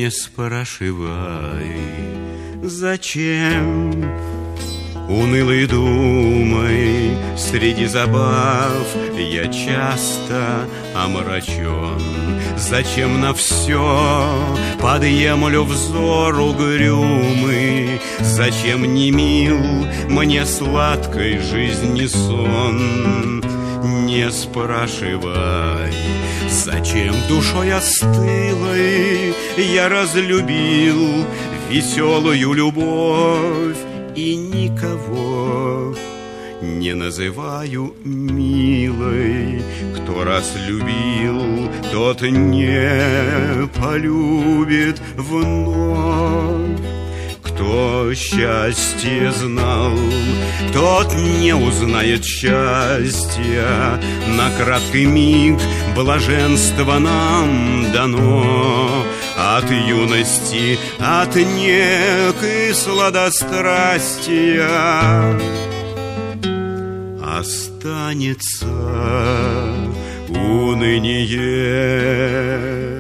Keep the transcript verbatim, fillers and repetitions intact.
не спрашивай, зачем унылой думой среди забав я часто омрачен. Зачем на все подъемлю взор угрюмый? Зачем не мил мне сладкой жизни сон? Не спрашивай, зачем душой остылой я разлюбил веселую любовь и никого не называю милой. Кто раз любил, тот не полюбит вновь. Кто счастье знал, тот не узнает счастья. На краткий миг блаженство нам дано от юности, от некой сладострастия. Останется уныние.